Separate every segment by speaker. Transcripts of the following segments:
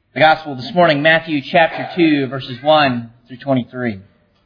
Speaker 1: The Gospel this morning, Matthew chapter 2, verses 1 through 23.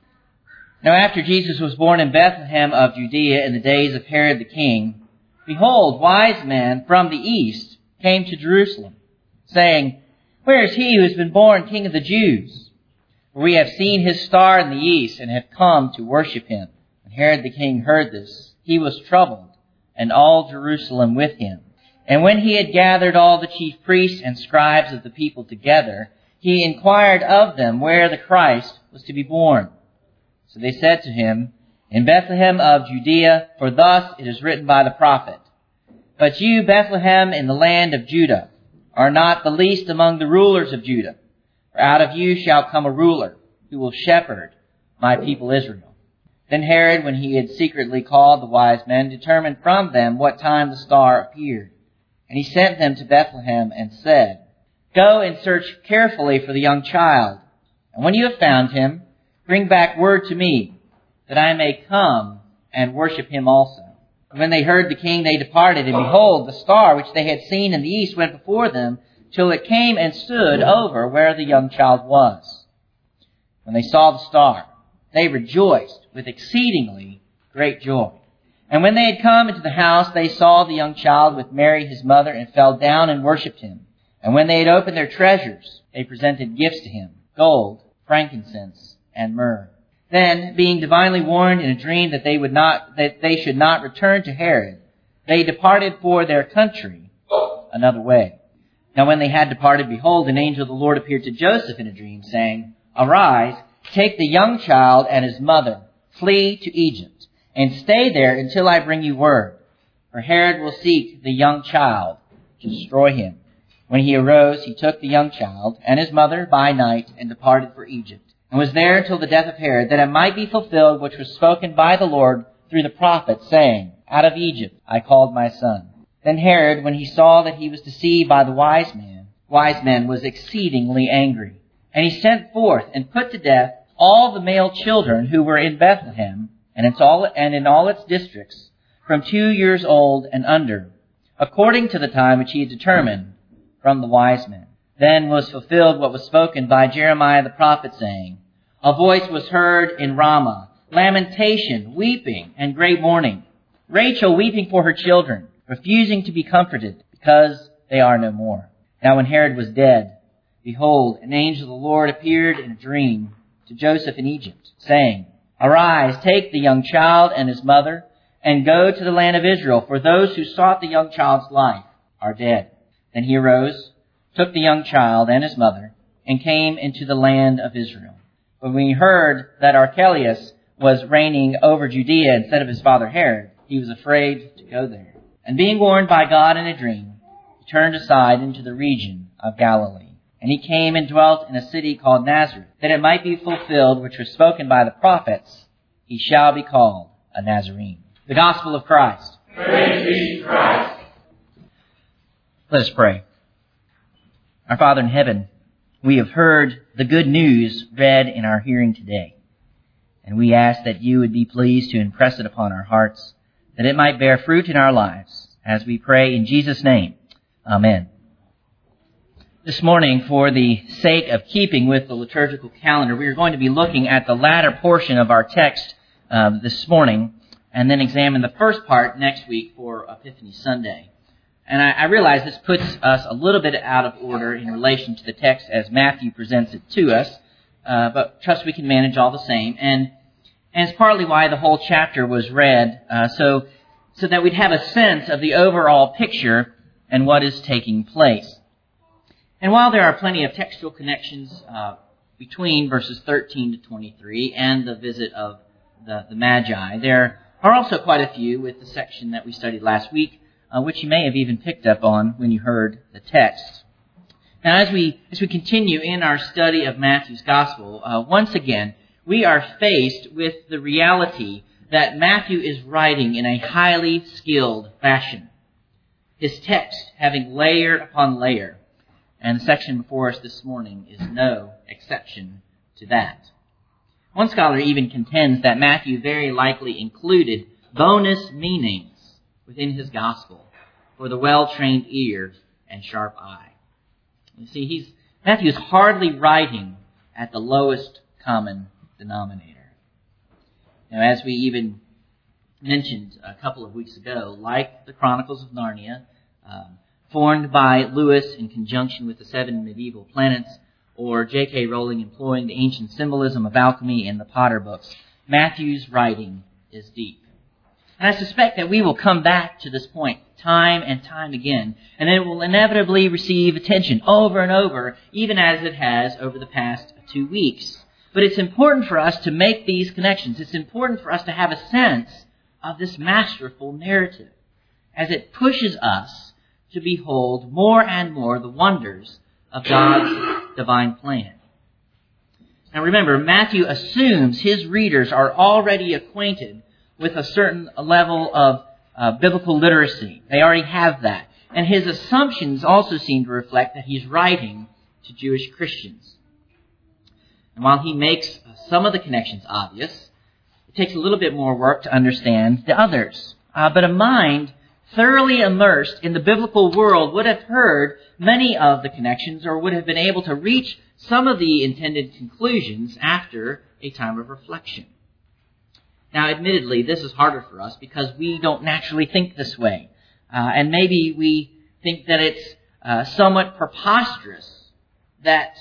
Speaker 1: Now after Jesus was born in Bethlehem of Judea in the days of Herod the king, behold, wise men from the east came to Jerusalem, saying, Where is he who has been born King of the Jews? For we have seen his star in the east and have come to worship him. When Herod the king heard this, he was troubled, and all Jerusalem with him. And when he had gathered all the chief priests and scribes of the people together, he inquired of them where the Christ was to be born. So they said to him, In Bethlehem of Judea, for thus it is written by the prophet, But you, Bethlehem, in the land of Judah, are not the least among the rulers of Judah. For out of you shall come a ruler, who will shepherd my people Israel. Then Herod, when he had secretly called the wise men, determined from them what time the star appeared. And he sent them to Bethlehem and said, Go and search carefully for the young child. And when you have found him, bring back word to me, that I may come and worship him also. And when they heard the king, they departed. And behold, the star which they had seen in the east went before them, till it came and stood over where the young child was. When they saw the star, they rejoiced with exceedingly great joy. And when they had come into the house, they saw the young child with Mary his mother, and fell down and worshipped him. And when they had opened their treasures, they presented gifts to him, gold, frankincense, and myrrh. Then, being divinely warned in a dream that they should not return to Herod, they departed for their country another way. Now when they had departed, behold, an angel of the Lord appeared to Joseph in a dream, saying, Arise, take the young child and his mother, flee to Egypt, and stay there until I bring you word. For Herod will seek the young child to destroy him. When he arose, he took the young child and his mother by night and departed for Egypt, and was there until the death of Herod, that it might be fulfilled which was spoken by the Lord through the prophet, saying, Out of Egypt I called my son. Then Herod, when he saw that he was deceived by the wise men, was exceedingly angry. And he sent forth and put to death all the male children who were in Bethlehem, and in all its districts, from 2 years old and under, according to the time which he had determined from the wise men. Then was fulfilled what was spoken by Jeremiah the prophet, saying, A voice was heard in Ramah, lamentation, weeping, and great mourning. Rachel weeping for her children, refusing to be comforted, because they are no more. Now when Herod was dead, behold, an angel of the Lord appeared in a dream to Joseph in Egypt, saying, Arise, take the young child and his mother, and go to the land of Israel, for those who sought the young child's life are dead. Then he arose, took the young child and his mother, and came into the land of Israel. But when he heard that Archelaus was reigning over Judea instead of his father Herod, he was afraid to go there. And being warned by God in a dream, he turned aside into the region of Galilee. And he came and dwelt in a city called Nazareth, that it might be fulfilled which was spoken by the prophets, He shall be called a Nazarene. The Gospel of Christ.
Speaker 2: Praise be to Christ.
Speaker 1: Let us pray. Our Father in heaven, we have heard the good news read in our hearing today. And we ask that you would be pleased to impress it upon our hearts, that it might bear fruit in our lives, as we pray in Jesus' name. Amen. This morning, for the sake of keeping with the liturgical calendar, we are going to be looking at the latter portion of our text this morning, and then examine the first part next week for Epiphany Sunday. And I realize this puts us a little bit out of order in relation to the text as Matthew presents it to us, but trust we can manage all the same. And it's partly why the whole chapter was read, so that we'd have a sense of the overall picture and what is taking place. And while there are plenty of textual connections between verses 13 to 23 and the visit of the Magi, there are also quite a few with the section that we studied last week, which you may have even picked up on when you heard the text. Now, as we continue in our study of Matthew's Gospel, once again, we are faced with the reality that Matthew is writing in a highly skilled fashion. His text having layer upon layer. And the section before us this morning is no exception to that. One scholar even contends that Matthew very likely included bonus meanings within his gospel for the well-trained ear and sharp eye. You see, he's Matthew is hardly writing at the lowest common denominator. Now, as we even mentioned a couple of weeks ago, like the Chronicles of Narnia, formed by Lewis in conjunction with the 7 medieval planets, or J.K. Rowling employing the ancient symbolism of alchemy in the Potter books, Matthew's writing is deep. And I suspect that we will come back to this point time and time again, and it will inevitably receive attention over and over, even as it has over the past 2 weeks. But it's important for us to make these connections. It's important for us to have a sense of this masterful narrative as it pushes us to behold more and more the wonders of God's divine plan. Now remember, Matthew assumes his readers are already acquainted with a certain level of biblical literacy. They already have that. And his assumptions also seem to reflect that he's writing to Jewish Christians. And while he makes some of the connections obvious, it takes a little bit more work to understand the others. But a mind thoroughly immersed in the biblical world would have heard many of the connections or would have been able to reach some of the intended conclusions after a time of reflection. Now, admittedly, this is harder for us because we don't naturally think this way. And maybe we think that it's somewhat preposterous that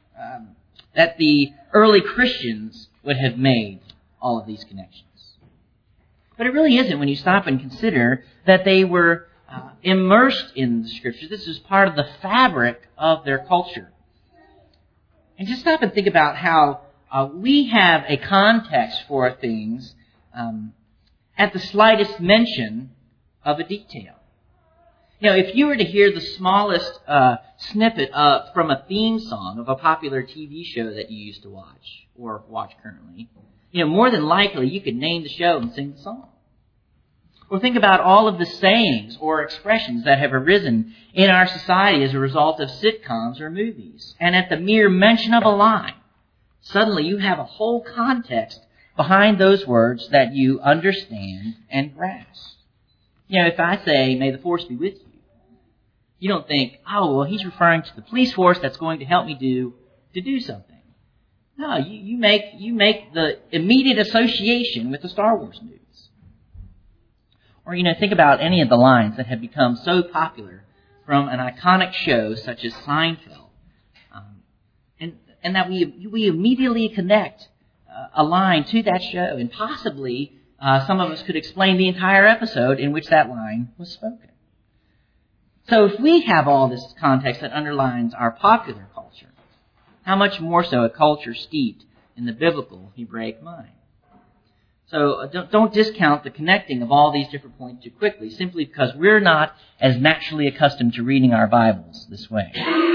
Speaker 1: the early Christians would have made all of these connections. But it really isn't when you stop and consider that they were immersed in the Scriptures. This is part of the fabric of their culture. And just stop and think about how we have a context for things at the slightest mention of a detail. You know, if you were to hear the smallest snippet from a theme song of a popular TV show that you used to watch or watch currently, more than likely you could name the show and sing the song. Or think about all of the sayings or expressions that have arisen in our society as a result of sitcoms or movies. And at the mere mention of a line, suddenly you have a whole context behind those words that you understand and grasp. If I say, "May the force be with you," you don't think, "Oh, well, he's referring to the police force that's going to help me do something." No, you make the immediate association with the Star Wars movies. Or, think about any of the lines that have become so popular from an iconic show such as Seinfeld. And that we immediately connect a line to that show. And possibly some of us could explain the entire episode in which that line was spoken. So if we have all this context that underlines our popular culture, how much more so a culture steeped in the biblical Hebraic mind? So don't discount the connecting of all these different points too quickly, simply because we're not as naturally accustomed to reading our Bibles this way.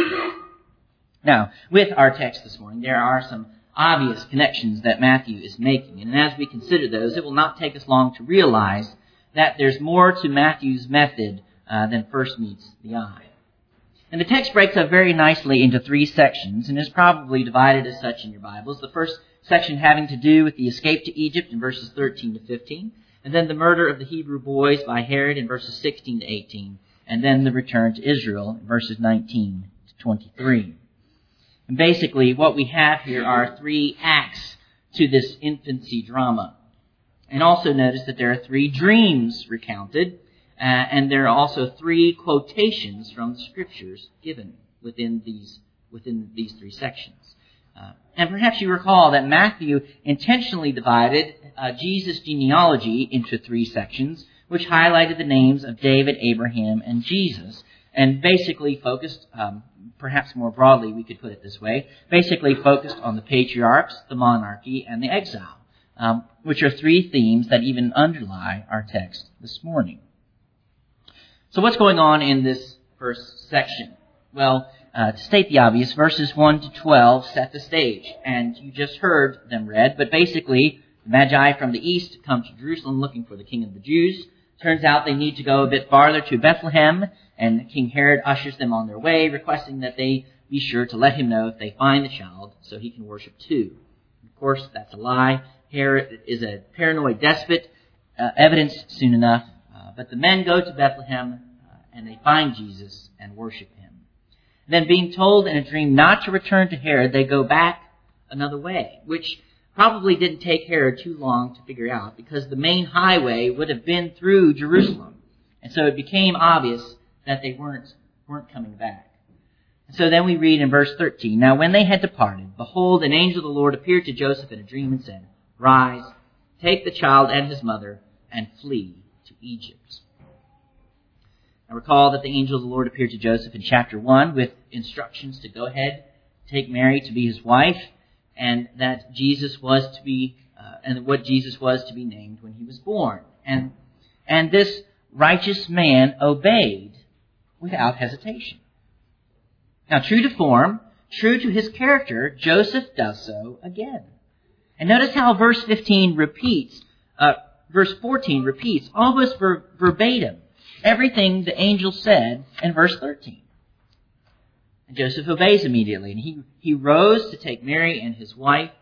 Speaker 1: Now, with our text this morning, there are some obvious connections that Matthew is making. And as we consider those, it will not take us long to realize that there's more to Matthew's method than first meets the eye. And the text breaks up very nicely into 3 sections and is probably divided as such in your Bibles. The first section having to do with the escape to Egypt in verses 13 to 15, and then the murder of the Hebrew boys by Herod in verses 16 to 18, and then the return to Israel in verses 19 to 23. And basically what we have here are 3 acts to this infancy drama. And also notice that there are 3 dreams recounted, and there are also 3 quotations from the Scriptures given within these 3 sections. And perhaps you recall that Matthew intentionally divided Jesus' genealogy into 3 sections, which highlighted the names of David, Abraham, and Jesus, and basically focused, perhaps more broadly we could put it this way, basically focused on the patriarchs, the monarchy, and the exile, which are 3 themes that even underlie our text this morning. So what's going on in this first section? Well, to state the obvious, verses 1 to 12 set the stage, and you just heard them read, but basically, the Magi from the east come to Jerusalem looking for the King of the Jews. Turns out they need to go a bit farther to Bethlehem, and King Herod ushers them on their way, requesting that they be sure to let him know if they find the child so he can worship too. Of course, that's a lie. Herod is a paranoid despot, evidenced soon enough. But the men go to Bethlehem, and they find Jesus and worship him. Then being told in a dream not to return to Herod, they go back another way, which probably didn't take Herod too long to figure out, because the main highway would have been through Jerusalem. And so it became obvious that they weren't coming back. And so then we read in verse 13, Now when they had departed, behold, an angel of the Lord appeared to Joseph in a dream and said, Rise, take the child and his mother, and flee to Egypt. Now recall that the angel of the Lord appeared to Joseph in chapter 1 with instructions to go ahead, take Mary to be his wife, and that Jesus was to be, and what Jesus was to be named when he was born. And this righteous man obeyed without hesitation. Now, true to form, true to his character, Joseph does so again. And notice how verse 14 repeats almost verbatim everything the angel said in verse 13. And Joseph obeys immediately, and he rose to take Mary and his wife.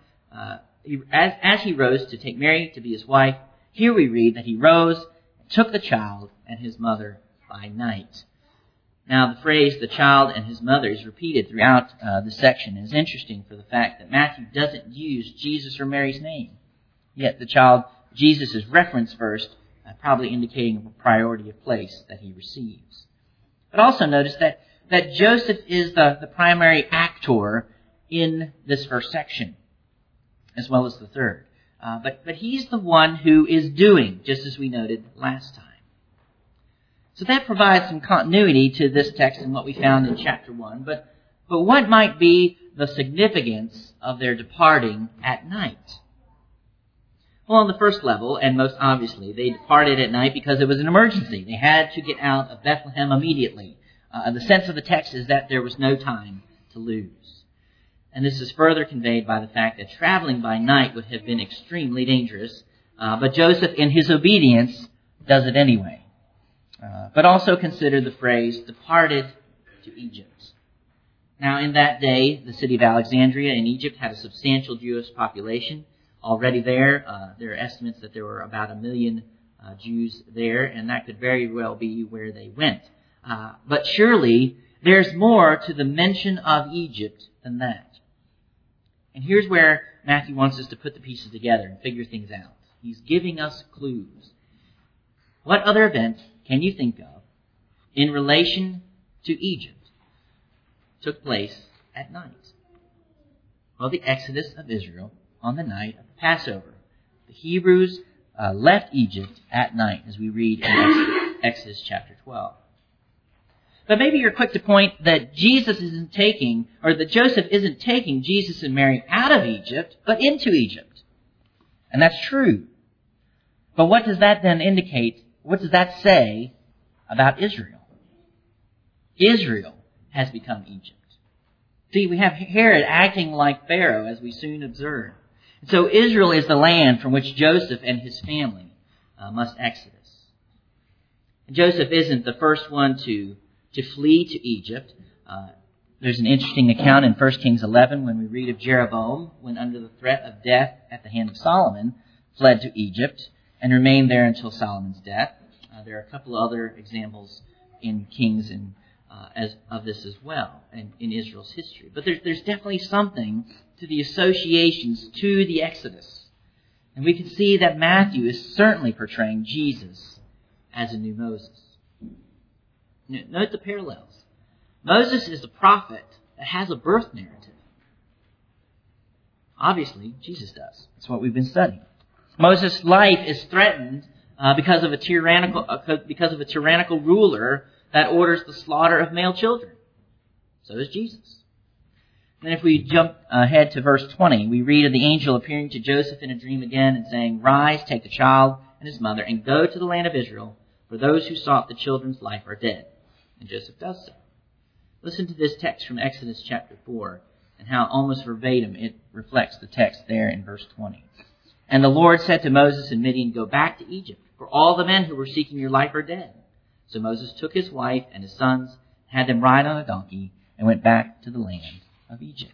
Speaker 1: As he rose to take Mary to be his wife, here we read that he rose and took the child and his mother by night. Now, the phrase, the child and his mother, is repeated throughout the section. It is interesting for the fact that Matthew doesn't use Jesus or Mary's name. Yet the child, Jesus, is referenced first, probably indicating a priority of place that he receives. But also notice that Joseph is the primary actor in this first section, as well as the third. But he's the one who is doing, just as we noted last time. So that provides some continuity to this text and what we found in chapter 1. But what might be the significance of their departing at night? Well, on the first level, and most obviously, they departed at night because it was an emergency. They had to get out of Bethlehem immediately. The sense of the text is that there was no time to lose. And this is further conveyed by the fact that traveling by night would have been extremely dangerous. But Joseph, in his obedience, does it anyway. But also consider the phrase, departed to Egypt. Now, in that day, the city of Alexandria in Egypt had a substantial Jewish population already there. There are estimates that there were about 1 million Jews there, and that could very well be where they went. But surely, there's more to the mention of Egypt than that. And here's where Matthew wants us to put the pieces together and figure things out. He's giving us clues. What other event can you think of in relation to Egypt took place at night? Well, the exodus of Israel on the night of the Passover. The Hebrews left Egypt at night, as we read in Exodus chapter 12. But maybe you're quick to point that Joseph isn't taking Jesus and Mary out of Egypt, but into Egypt. And that's true. But what does that then indicate? What does that say about Israel? Israel has become Egypt. See, we have Herod acting like Pharaoh, as we soon observe. And so Israel is the land from which Joseph and his family must exodus. And Joseph isn't the first one to flee to Egypt. There's an interesting account in 1 Kings 11 when we read of Jeroboam, when under the threat of death at the hand of Solomon, fled to Egypt and remained there until Solomon's death. There are a couple of other examples in Kings and of this as well in Israel's history. But there's definitely something to the associations to the Exodus. And we can see that Matthew is certainly portraying Jesus as a new Moses. Note the parallels. Moses is the prophet that has a birth narrative. Obviously, Jesus does. That's what we've been studying. Moses' life is threatened because of a tyrannical ruler that orders the slaughter of male children. So is Jesus. Then if we jump ahead to verse 20, we read of the angel appearing to Joseph in a dream again and saying, Rise, take the child and his mother, and go to the land of Israel, for those who sought the children's life are dead. And Joseph does so. Listen to this text from Exodus chapter 4, and how almost verbatim it reflects the text there in verse 20. And the Lord said to Moses and Midian, Go back to Egypt, for all the men who were seeking your life are dead. So Moses took his wife and his sons, had them ride on a donkey, and went back to the land of Egypt.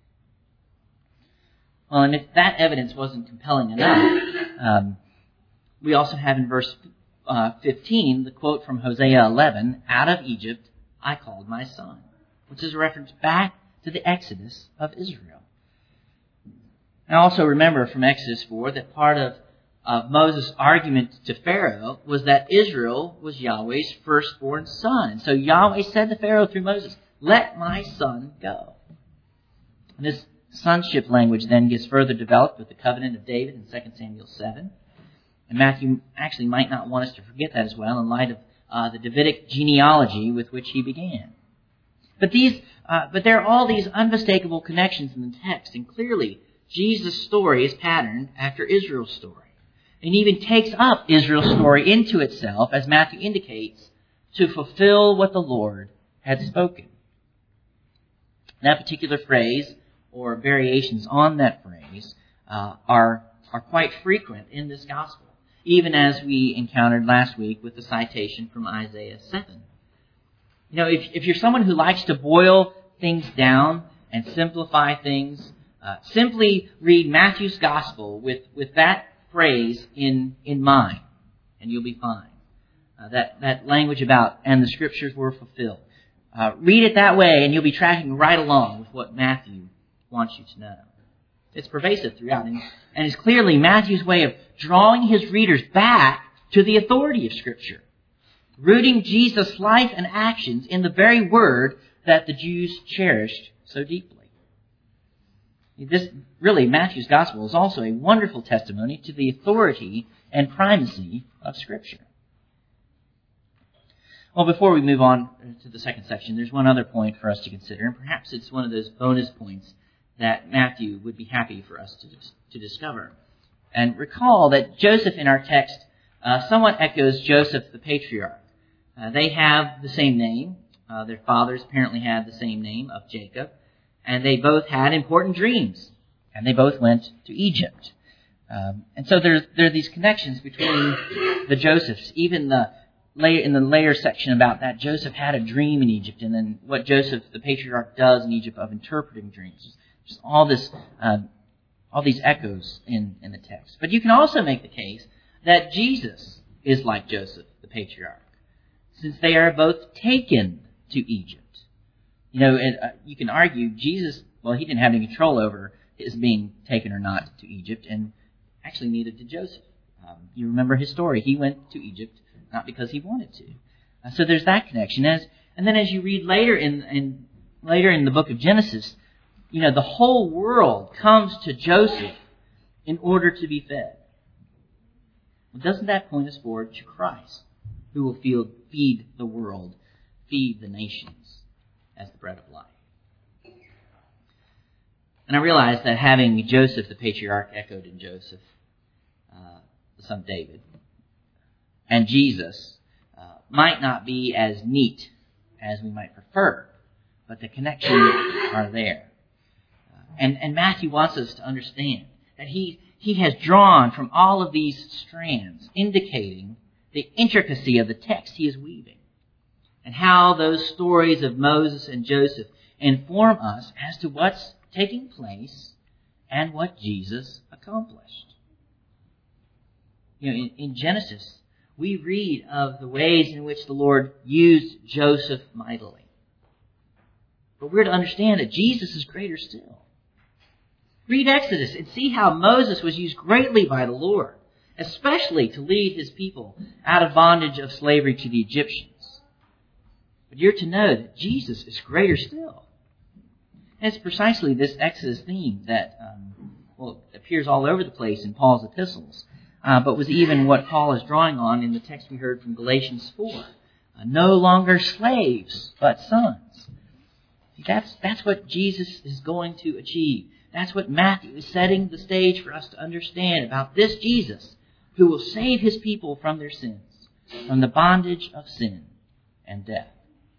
Speaker 1: Well, and if that evidence wasn't compelling enough, we also have in verse 15 the quote from Hosea 11, Out of Egypt I called my son. which is a reference back to the Exodus of Israel. And also remember from Exodus 4 that part of Moses' argument to Pharaoh was that Israel was Yahweh's firstborn son. And so Yahweh said to Pharaoh through Moses, "Let my son go." And this sonship language then gets further developed with the covenant of David in 2 Samuel 7. And Matthew actually might not want us to forget that as well in light of the Davidic genealogy with which he began. But there are all these unmistakable connections in the text, and clearly Jesus' story is patterned after Israel's story. And even takes up Israel's story into itself, as Matthew indicates, to fulfill what the Lord had spoken. That particular phrase, or variations on that phrase, are quite frequent in this gospel, even as we encountered last week with the citation from Isaiah 7. You know, if you're someone who likes to boil things down and simplify things, simply read Matthew's gospel with that phrase in mind, and you'll be fine. That language about, and the scriptures were fulfilled. Read it that way, and you'll be tracking right along with what Matthew wants you to know. It's pervasive throughout, and it's clearly Matthew's way of drawing his readers back to the authority of Scripture, rooting Jesus' life and actions in the very word that the Jews cherished so deeply. Matthew's gospel is also a wonderful testimony to the authority and primacy of Scripture. Well, before we move on to the second section, there's one other point for us to consider, and perhaps it's one of those bonus points that Matthew would be happy for us to discover. And recall that Joseph in our text somewhat echoes Joseph the patriarch. They have the same name. Their fathers apparently had the same name of Jacob. And they both had important dreams. And they both went to Egypt. And so there are these connections between the Josephs. Even in the later section about that, Joseph had a dream in Egypt. And then what Joseph the patriarch does in Egypt of interpreting dreams. Just all these echoes in the text. But you can also make the case that Jesus is like Joseph the patriarch, since they are both taken to Egypt. You know, you can argue Jesus, he didn't have any control over his being taken or not to Egypt, and actually neither did Joseph. You remember his story. He went to Egypt not because he wanted to. So there's that connection. And then as you read later in the book of Genesis, you know, the whole world comes to Joseph in order to be fed. Well, doesn't that point us forward to Christ, who will feed the world, feed the nations as the bread of life? And I realize that having Joseph the patriarch echoed in Joseph, the son of David, and Jesus might not be as neat as we might prefer, but the connections are there. And Matthew wants us to understand that he has drawn from all of these strands, indicating the intricacy of the text he is weaving, and how those stories of Moses and Joseph inform us as to what's taking place and what Jesus accomplished. You know, in Genesis, we read of the ways in which the Lord used Joseph mightily. But we're to understand that Jesus is greater still. Read Exodus and see how Moses was used greatly by the Lord, especially to lead his people out of bondage of slavery to the Egyptians. But you're to know that Jesus is greater still. And it's precisely this Exodus theme that appears all over the place in Paul's epistles, but was even what Paul is drawing on in the text we heard from Galatians 4. No longer slaves, but sons. See, that's what Jesus is going to achieve. That's what Matthew is setting the stage for us to understand about this Jesus, who will save his people from their sins, from the bondage of sin and death.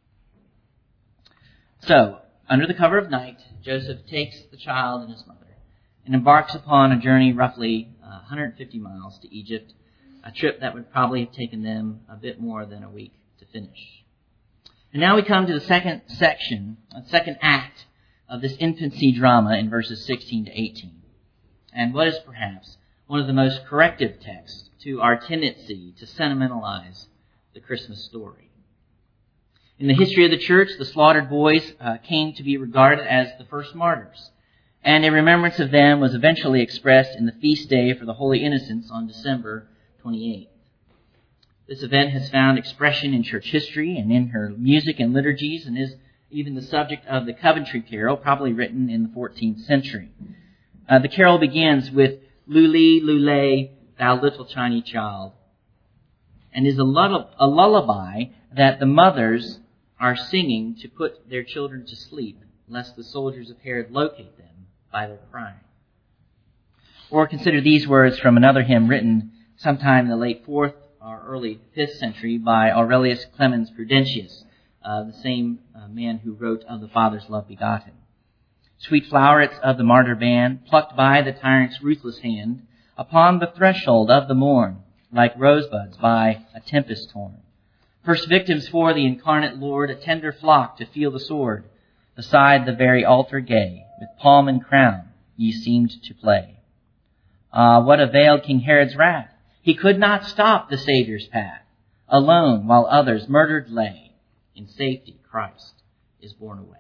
Speaker 1: So, under the cover of night, Joseph takes the child and his mother and embarks upon a journey roughly 150 miles to Egypt, a trip that would probably have taken them a bit more than a week to finish. And now we come to the second section, the second act of this infancy drama in verses 16 to 18. And what is perhaps one of the most corrective texts to our tendency to sentimentalize the Christmas story. In the history of the church, the slaughtered boys came to be regarded as the first martyrs, and a remembrance of them was eventually expressed in the feast day for the Holy Innocents on December 28th. This event has found expression in church history and in her music and liturgies, and is even the subject of the Coventry Carol, probably written in the 14th century. The carol begins with "Lule, lule, thou little tiny child," and is a lullaby that the mothers are singing to put their children to sleep, lest the soldiers of Herod locate them by their crying. Or consider these words from another hymn written sometime in the late 4th or early 5th century by Aurelius Clemens Prudentius, the same man who wrote of the Father's love begotten. Sweet flowerets of the martyr band, plucked by the tyrant's ruthless hand, upon the threshold of the morn, like rosebuds by a tempest torn. First victims for the incarnate Lord, a tender flock to feel the sword, beside the very altar gay, with palm and crown ye seemed to play. Ah, what availed King Herod's wrath? He could not stop the Saviour's path. Alone, while others murdered lay, in safety Christ is borne away.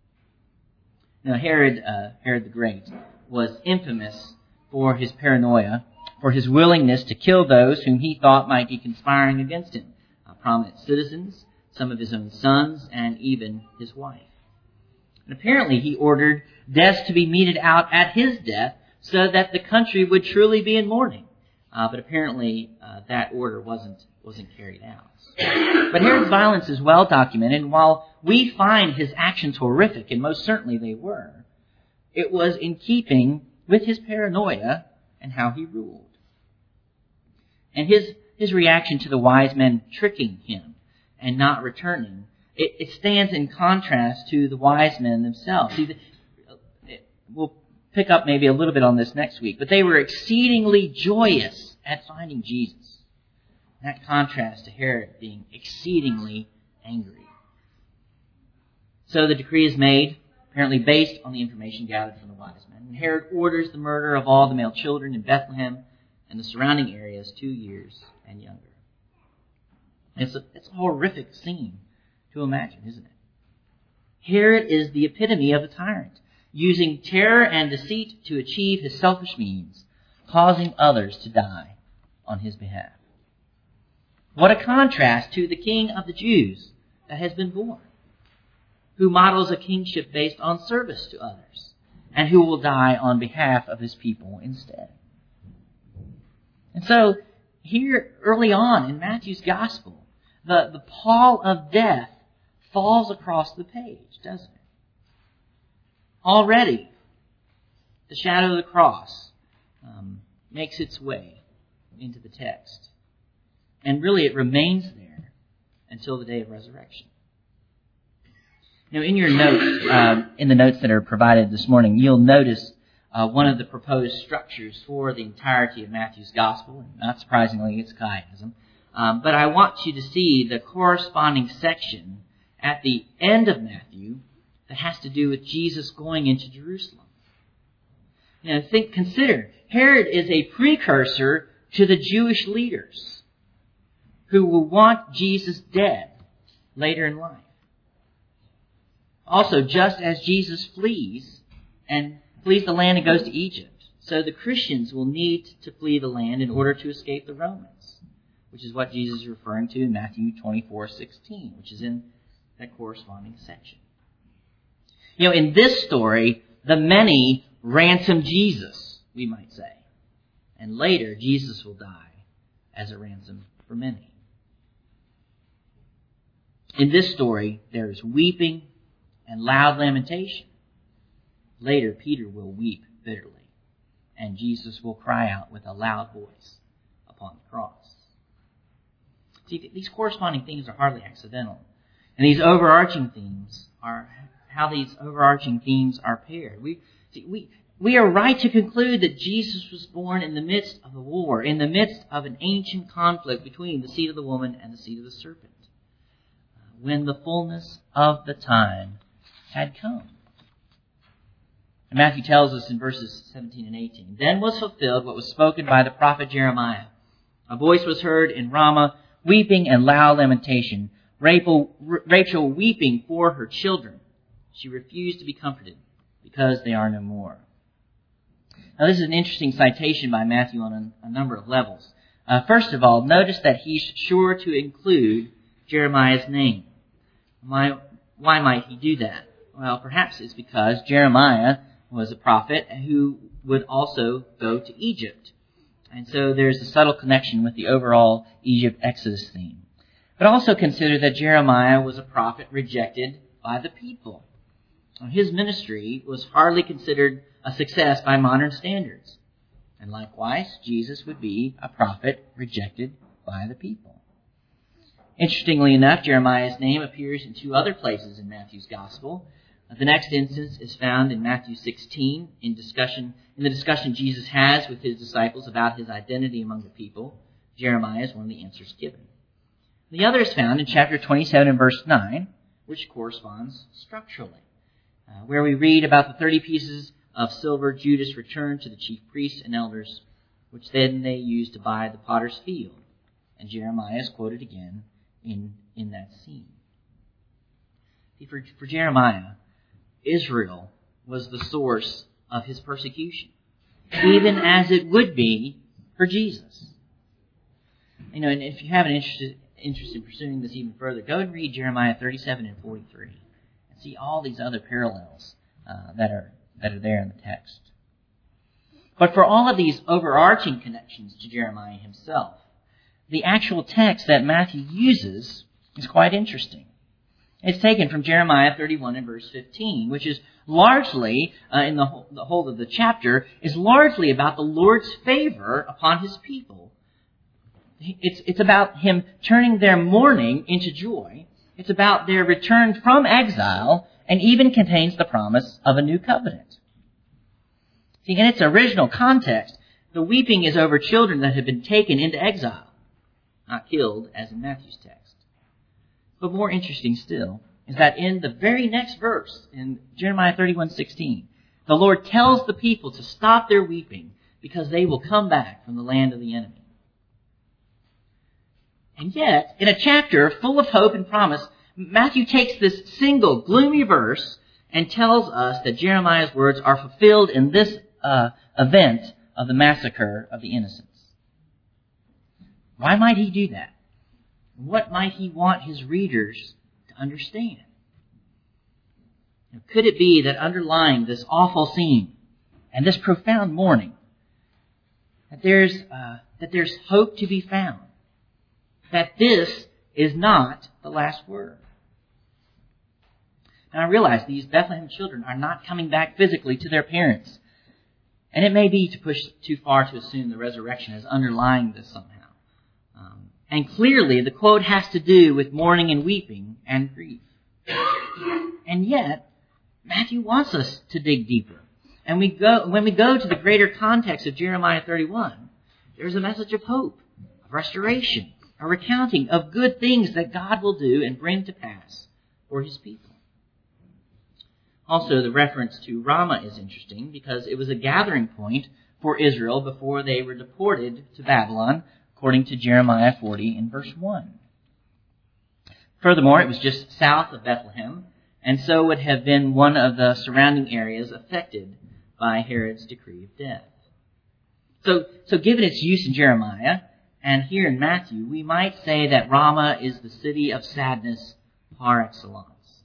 Speaker 1: Now, Herod the Great was infamous for his paranoia, for his willingness to kill those whom he thought might be conspiring against him. Prominent citizens, some of his own sons, and even his wife. And apparently he ordered deaths to be meted out at his death so that the country would truly be in mourning. But apparently that order wasn't carried out. But Herod's violence is well documented, and while we find his actions horrific, and most certainly they were, it was in keeping with his paranoia and how he ruled. And his reaction to the wise men tricking him and not returning, it stands in contrast to the wise men themselves. See, we'll pick up maybe a little bit on this next week, but they were exceedingly joyous at finding Jesus. That contrast to Herod being exceedingly angry. So the decree is made, apparently based on the information gathered from the wise men. And Herod orders the murder of all the male children in Bethlehem and the surrounding areas 2 years and younger. It's a horrific scene to imagine, isn't it? Herod is the epitome of a tyrant, using terror and deceit to achieve his selfish means, causing others to die on his behalf. What a contrast to the King of the Jews that has been born, who models a kingship based on service to others, and who will die on behalf of his people instead. And so, here early on in Matthew's Gospel, the pall of death falls across the page, doesn't it? Already, the shadow of the cross makes its way into the text. And really it remains there until the day of resurrection. Now, in your notes, in the notes that are provided this morning, you'll notice one of the proposed structures for the entirety of Matthew's Gospel. And not surprisingly, it's chiasm. But I want you to see the corresponding section at the end of Matthew that has to do with Jesus going into Jerusalem. Now, consider, Herod is a precursor to the Jewish leaders who will want Jesus dead later in life. Also, just as Jesus flees the land and goes to Egypt, so the Christians will need to flee the land in order to escape the Romans, which is what Jesus is referring to in Matthew 24:16, which is in that corresponding section. You know, in this story, the many ransom Jesus, we might say. And later, Jesus will die as a ransom for many. In this story, there is weeping and loud lamentation. Later, Peter will weep bitterly, and Jesus will cry out with a loud voice upon the cross. See, these corresponding themes are hardly accidental. And these overarching themes are how these overarching themes are paired. We are right to conclude that Jesus was born in the midst of a war, in the midst of an ancient conflict between the seed of the woman and the seed of the serpent, when the fullness of the time had come. And Matthew tells us in verses 17 and 18, "Then was fulfilled what was spoken by the prophet Jeremiah. A voice was heard in Ramah, weeping and loud lamentation, Rachel weeping for her children. She refused to be comforted because they are no more. Now, this is an interesting citation by Matthew on a number of levels. First of all, notice that he's sure to include Jeremiah's name. Why might he do that? Well, perhaps it's because Jeremiah was a prophet who would also go to Egypt. And so there's a subtle connection with the overall Egypt Exodus theme. But also consider that Jeremiah was a prophet rejected by the people. His ministry was hardly considered a success by modern standards. And likewise, Jesus would be a prophet rejected by the people. Interestingly enough, Jeremiah's name appears in 2 other places in Matthew's Gospel. The next instance is found in Matthew 16 in the discussion Jesus has with his disciples about his identity among the people. Jeremiah is one of the answers given. The other is found in chapter 27 and verse 9, which corresponds structurally, where we read about the 30 pieces of silver Judas returned to the chief priests and elders, which then they used to buy the potter's field. And Jeremiah is quoted again in that scene. See, for Jeremiah, Israel was the source of his persecution, even as it would be for Jesus. And if you have an interest in pursuing this even further, go and read Jeremiah 37 and 43 and see all these other parallels that are there in the text. But for all of these overarching connections to Jeremiah himself, the actual text that Matthew uses is quite interesting. It's taken from Jeremiah 31 and verse 15, which is largely, in the whole of the chapter, is largely about the Lord's favor upon his people. It's about him turning their mourning into joy. It's about their return from exile, and even contains the promise of a new covenant. See, in its original context, the weeping is over children that have been taken into exile, not killed, as in Matthew's text. But more interesting still is that in the very next verse, in Jeremiah 31:16, the Lord tells the people to stop their weeping because they will come back from the land of the enemy. And yet, in a chapter full of hope and promise, Matthew takes this single gloomy verse and tells us that Jeremiah's words are fulfilled in this event of the massacre of the innocents. Why might he do that? What might he want his readers to understand? Could it be that underlying this awful scene and this profound mourning, that there's hope to be found? That this is not the last word. Now I realize these Bethlehem children are not coming back physically to their parents. And it may be to push too far to assume the resurrection is underlying this somehow. And clearly the quote has to do with mourning and weeping and grief. And yet, Matthew wants us to dig deeper. And when we go to the greater context of Jeremiah 31, there's a message of hope, of restoration, a recounting of good things that God will do and bring to pass for his people. Also, the reference to Ramah is interesting because it was a gathering point for Israel before they were deported to Babylon, according to Jeremiah 40 in verse 1. Furthermore, it was just south of Bethlehem, and so would have been one of the surrounding areas affected by Herod's decree of death. So given its use in Jeremiah, and here in Matthew, we might say that Ramah is the city of sadness par excellence.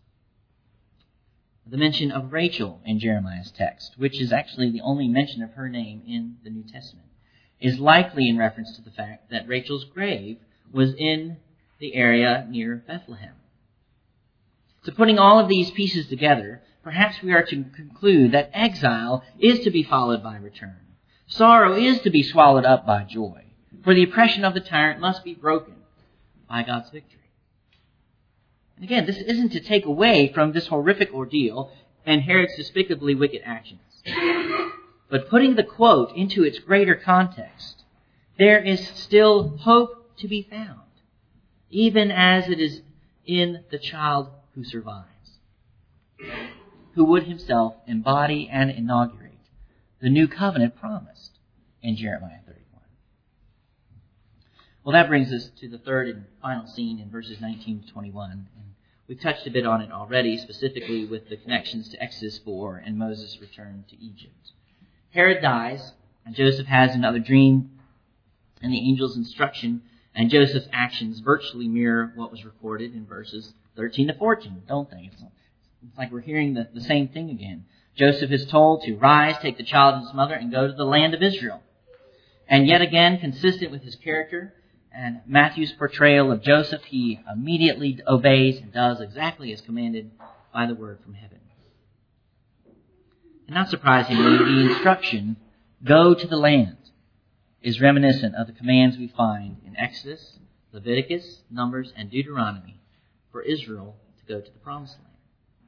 Speaker 1: The mention of Rachel in Jeremiah's text, which is actually the only mention of her name in the New Testament, is likely in reference to the fact that Rachel's grave was in the area near Bethlehem. So putting all of these pieces together, perhaps we are to conclude that exile is to be followed by return. Sorrow is to be swallowed up by joy. For the oppression of the tyrant must be broken by God's victory. And again, this isn't to take away from this horrific ordeal and Herod's despicably wicked actions. But putting the quote into its greater context, there is still hope to be found, even as it is in the child who survives, who would himself embody and inaugurate the new covenant promised in Jeremiah 31. Well, that brings us to the third and final scene in verses 19 to 21. And we've touched a bit on it already, specifically with the connections to Exodus 4 and Moses' return to Egypt. Herod dies, and Joseph has another dream, and the angel's instruction and Joseph's actions virtually mirror what was recorded in verses 13 to 14, don't they? It's like we're hearing the same thing again. Joseph is told to rise, take the child and his mother, and go to the land of Israel. And yet again, consistent with his character and Matthew's portrayal of Joseph, he immediately obeys and does exactly as commanded by the word from heaven. And not surprisingly, the instruction, go to the land, is reminiscent of the commands we find in Exodus, Leviticus, Numbers, and Deuteronomy for Israel to go to the promised land.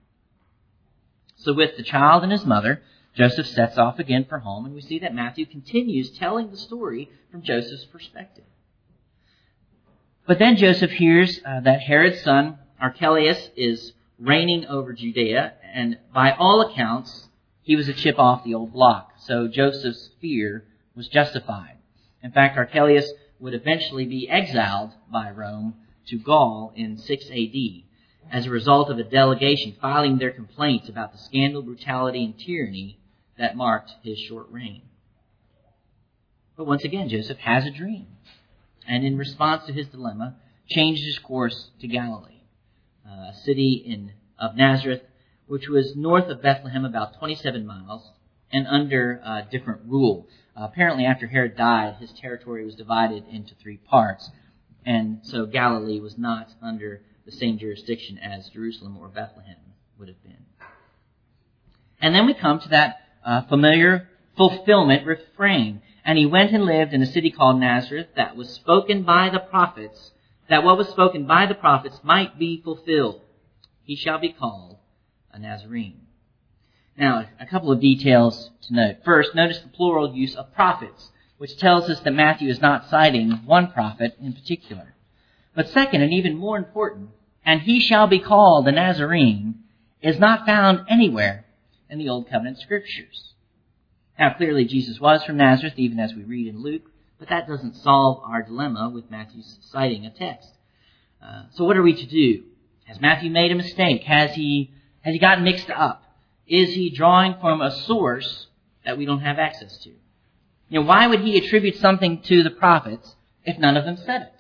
Speaker 1: So with the child and his mother, Joseph sets off again for home, and we see that Matthew continues telling the story from Joseph's perspective. But then Joseph hears that Herod's son, Archelaus, is reigning over Judea, and by all accounts, he was a chip off the old block. So Joseph's fear was justified. In fact, Archelaus would eventually be exiled by Rome to Gaul in 6 AD as a result of a delegation filing their complaints about the scandal, brutality, and tyranny that marked his short reign. But once again, Joseph has a dream, and in response to his dilemma, changed his course to Galilee, a city of Nazareth, which was north of Bethlehem about 27 miles, and under different rule. Apparently, after Herod died, his territory was divided into 3 parts, and so Galilee was not under the same jurisdiction as Jerusalem or Bethlehem would have been. And then we come to that familiar fulfillment refrain. And he went and lived in a city called Nazareth that was spoken by the prophets, that what was spoken by the prophets might be fulfilled. He shall be called a Nazarene. Now, a couple of details to note. First, notice the plural use of prophets, which tells us that Matthew is not citing one prophet in particular. But second, and even more important, and he shall be called a Nazarene, is not found anywhere in the Old Covenant Scriptures. Now, clearly Jesus was from Nazareth, even as we read in Luke, but that doesn't solve our dilemma with Matthew's citing a text. So what are we to do? Has Matthew made a mistake? Has he gotten mixed up? Is he drawing from a source that we don't have access to? Why would he attribute something to the prophets if none of them said it?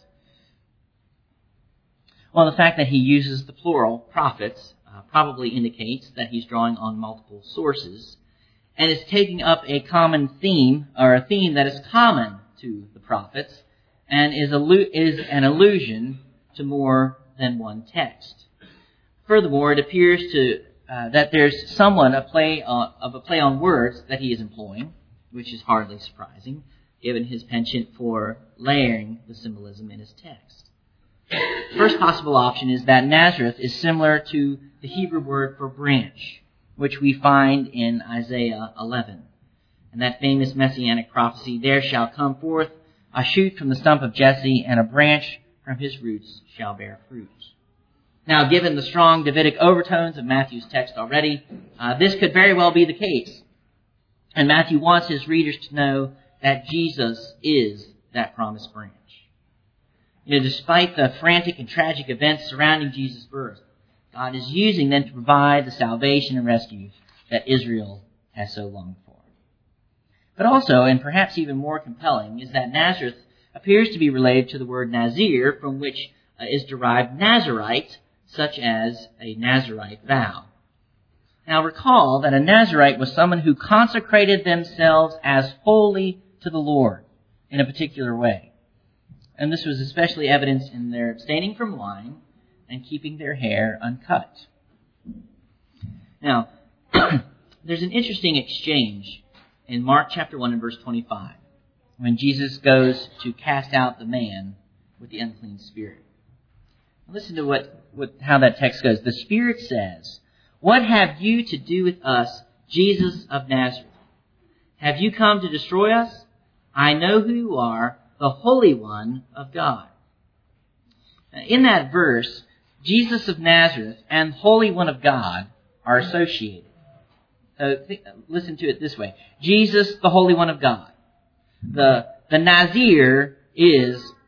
Speaker 1: Well, the fact that he uses the plural prophets probably indicates that he's drawing on multiple sources and is taking up a common theme, or a theme that is common to the prophets, and is an allusion to more than one text. Furthermore, it appears that there's somewhat of a play on words that he is employing, which is hardly surprising, given his penchant for layering the symbolism in his text. First possible option is that Nazareth is similar to the Hebrew word for branch, which we find in Isaiah 11. And that famous messianic prophecy, there shall come forth a shoot from the stump of Jesse, and a branch from his roots shall bear fruit. Now, given the strong Davidic overtones of Matthew's text already, this could very well be the case. And Matthew wants his readers to know that Jesus is that promised branch. Despite the frantic and tragic events surrounding Jesus' birth, God is using them to provide the salvation and rescue that Israel has so longed for. But also, and perhaps even more compelling, is that Nazareth appears to be related to the word Nazir, from which is derived Nazarite, such as a Nazarite vow. Now recall that a Nazarite was someone who consecrated themselves as holy to the Lord in a particular way. And this was especially evidenced in their abstaining from wine and keeping their hair uncut. Now, there's an interesting exchange in Mark chapter 1 and verse 25 when Jesus goes to cast out the man with the unclean spirit. Listen to how that text goes. The Spirit says, "What have you to do with us, Jesus of Nazareth? Have you come to destroy us? I know who you are, the Holy One of God." In that verse, Jesus of Nazareth and Holy One of God are associated. Listen to it this way. Jesus, the Holy One of God. The Nazir is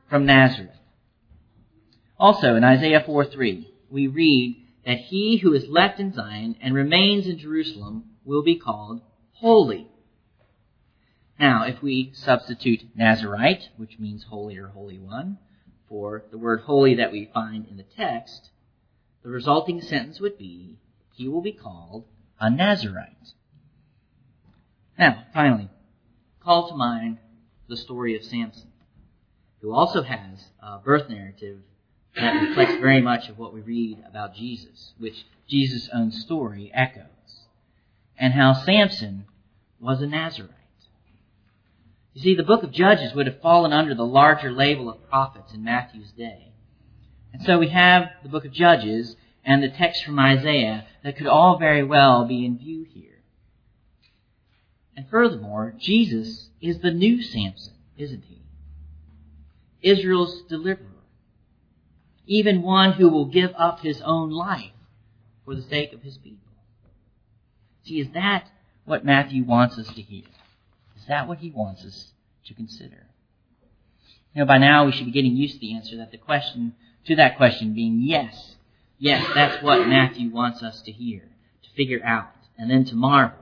Speaker 1: from Nazareth. Also, in Isaiah 4:3, we read that he who is left in Zion and remains in Jerusalem will be called holy. Now, if we substitute Nazarite, which means holy or holy one, for the word holy that we find in the text, the resulting sentence would be, he will be called a Nazarite. Now, finally, call to mind the story of Samson, who also has a birth narrative that reflects very much of what we read about Jesus, which Jesus' own story echoes, and how Samson was a Nazarite. You see, the book of Judges would have fallen under the larger label of prophets in Matthew's day. And so we have the book of Judges and the text from Isaiah that could all very well be in view here. And furthermore, Jesus is the new Samson, isn't he? Israel's deliverer. Even one who will give up his own life for the sake of his people. See, is that what Matthew wants us to hear? Is that what he wants us to consider? You know, by now we should be getting used to the answer to that question being yes. Yes, that's what Matthew wants us to hear, to figure out, and then to marvel.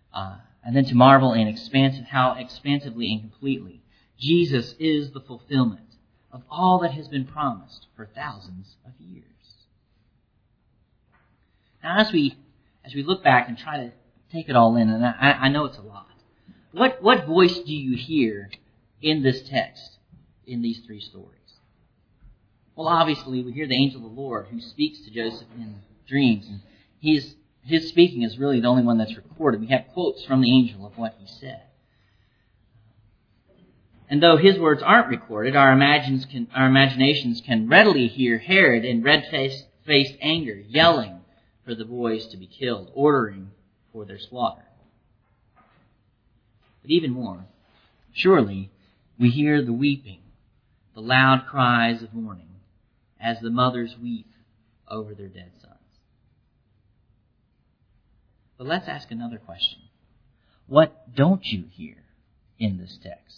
Speaker 1: In how expansively and completely Jesus is the fulfillment of all that has been promised for thousands of years. Now, as we look back and try to take it all in, and I know it's a lot, what voice do you hear in this text, in these three stories? Well, obviously, we hear the angel of the Lord who speaks to Joseph in dreams, and his speaking is really the only one that's recorded. We have quotes from the angel of what he said. And though his words aren't recorded, our imaginations can readily hear Herod in red-faced anger, yelling for the boys to be killed, ordering for their slaughter. But even more, surely we hear the weeping, the loud cries of mourning, as the mothers weep over their dead sons. But let's ask another question. What don't you hear in this text?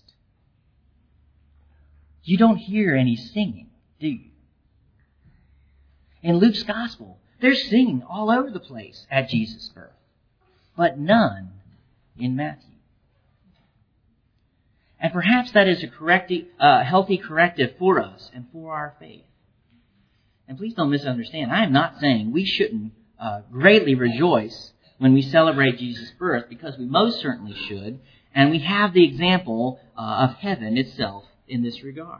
Speaker 1: You don't hear any singing, do you? In Luke's gospel, there's singing all over the place at Jesus' birth, but none in Matthew. And perhaps that is a healthy corrective for us and for our faith. And please don't misunderstand. I am not saying we shouldn't greatly rejoice when we celebrate Jesus' birth, because we most certainly should, and we have the example of heaven itself in this regard.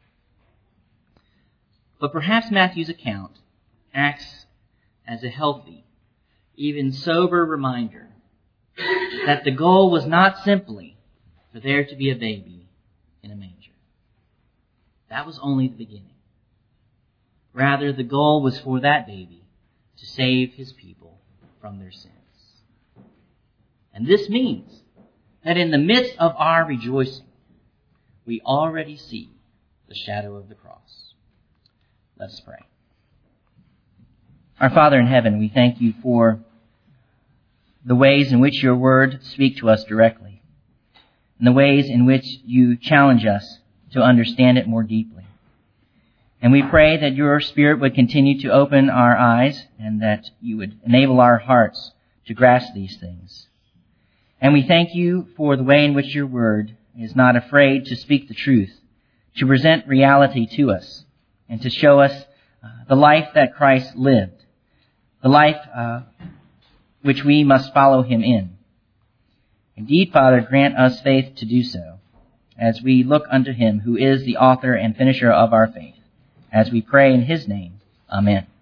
Speaker 1: But perhaps Matthew's account acts as a healthy, even sober reminder that the goal was not simply for there to be a baby in a manger. That was only the beginning. Rather, the goal was for that baby to save his people from their sins. And this means that in the midst of our rejoicing, we already see the shadow of the cross. Let us pray. Our Father in heaven, we thank you for the ways in which your word speaks to us directly, and the ways in which you challenge us to understand it more deeply. And we pray that your Spirit would continue to open our eyes and that you would enable our hearts to grasp these things. And we thank you for the way in which your word is not afraid to speak the truth, to present reality to us, and to show us the life that Christ lived, the life which we must follow him in. Indeed, Father, grant us faith to do so, as we look unto him who is the author and finisher of our faith, as we pray in his name. Amen.